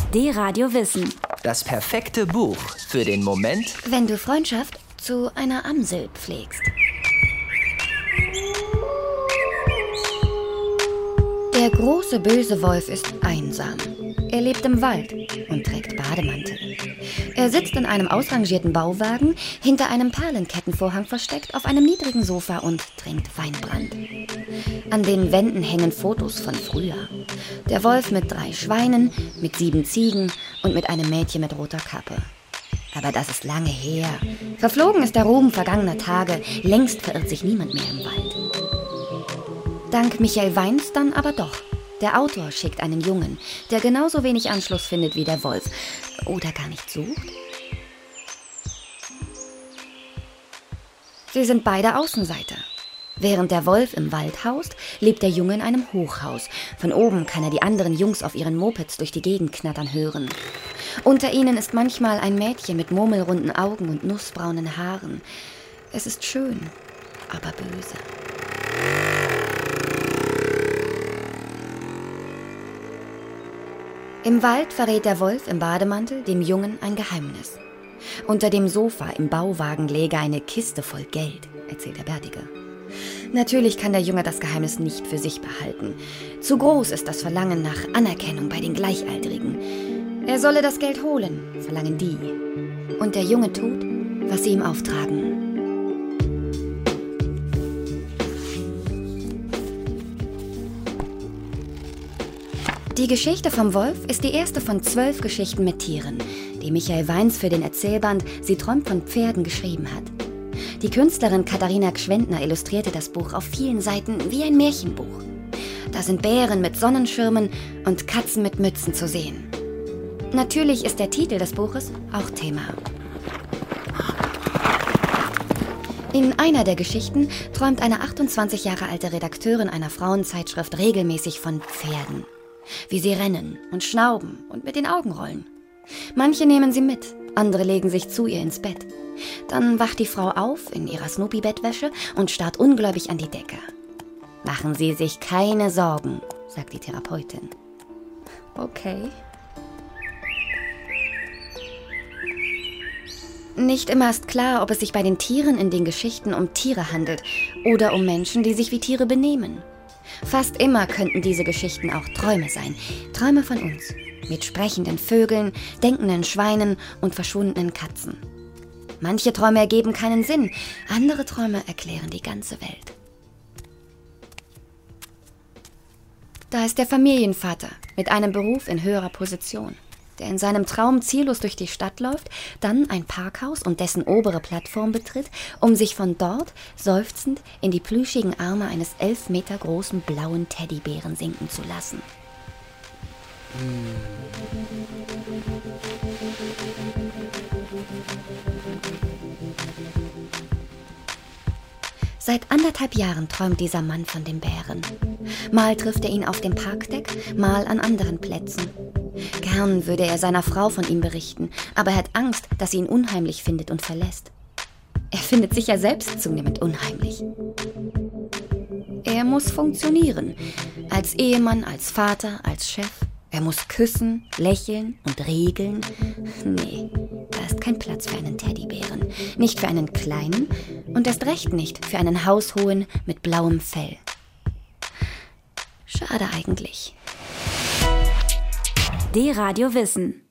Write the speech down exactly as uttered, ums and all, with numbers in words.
D-Radio Wissen. Das perfekte Buch für den Moment, wenn du Freundschaft zu einer Amsel pflegst. Der große böse Wolf ist einsam. Er lebt im Wald und trägt Bademantel. Er sitzt in einem ausrangierten Bauwagen, hinter einem Perlenkettenvorhang versteckt, auf einem niedrigen Sofa und trinkt Weinbrand. An den Wänden hängen Fotos von früher. Der Wolf mit drei Schweinen, mit sieben Ziegen und mit einem Mädchen mit roter Kappe. Aber das ist lange her. Verflogen ist der Ruhm vergangener Tage. Längst verirrt sich niemand mehr im Wald. Dank Michael Weins dann aber doch. Der Autor schickt einen Jungen, der genauso wenig Anschluss findet wie der Wolf. Oder gar nicht sucht? Sie sind beide Außenseiter. Während der Wolf im Wald haust, lebt der Junge in einem Hochhaus. Von oben kann er die anderen Jungs auf ihren Mopeds durch die Gegend knattern hören. Unter ihnen ist manchmal ein Mädchen mit murmelrunden Augen und nussbraunen Haaren. Es ist schön, aber böse. Im Wald verrät der Wolf im Bademantel dem Jungen ein Geheimnis. Unter dem Sofa im Bauwagen läge eine Kiste voll Geld, erzählt der Bärtige. Natürlich kann der Junge das Geheimnis nicht für sich behalten. Zu groß ist das Verlangen nach Anerkennung bei den Gleichaltrigen. Er solle das Geld holen, verlangen die. Und der Junge tut, was sie ihm auftragen. Die Geschichte vom Wolf ist die erste von zwölf Geschichten mit Tieren, die Michael Weins für den Erzählband Sie träumt von Pferden geschrieben hat. Die Künstlerin Katharina Gschwendner illustrierte das Buch auf vielen Seiten wie ein Märchenbuch. Da sind Bären mit Sonnenschirmen und Katzen mit Mützen zu sehen. Natürlich ist der Titel des Buches auch Thema. In einer der Geschichten träumt eine achtundzwanzig Jahre alte Redakteurin einer Frauenzeitschrift regelmäßig von Pferden. Wie sie rennen und schnauben und mit den Augen rollen. Manche nehmen sie mit, andere legen sich zu ihr ins Bett. Dann wacht die Frau auf in ihrer Snoopy-Bettwäsche und starrt ungläubig an die Decke. Machen Sie sich keine Sorgen, sagt die Therapeutin. Okay. Nicht immer ist klar, ob es sich bei den Tieren in den Geschichten um Tiere handelt oder um Menschen, die sich wie Tiere benehmen. Fast immer könnten diese Geschichten auch Träume sein. Träume von uns. Mit sprechenden Vögeln, denkenden Schweinen und verschwundenen Katzen. Manche Träume ergeben keinen Sinn. Andere Träume erklären die ganze Welt. Da ist der Familienvater mit einem Beruf in höherer Position, der in seinem Traum ziellos durch die Stadt läuft, dann ein Parkhaus und dessen obere Plattform betritt, um sich von dort seufzend in die plüschigen Arme eines elf Meter großen blauen Teddybären sinken zu lassen. Seit anderthalb Jahren träumt dieser Mann von dem Bären. Mal trifft er ihn auf dem Parkdeck, mal an anderen Plätzen. Gern würde er seiner Frau von ihm berichten, aber er hat Angst, dass sie ihn unheimlich findet und verlässt. Er findet sich ja selbst zunehmend unheimlich. Er muss funktionieren. Als Ehemann, als Vater, als Chef. Er muss küssen, lächeln und regeln. Nee, da ist kein Platz für einen Teddybären. Nicht für einen kleinen und erst recht nicht für einen haushohen mit blauem Fell. Schade eigentlich. D-Radio Wissen.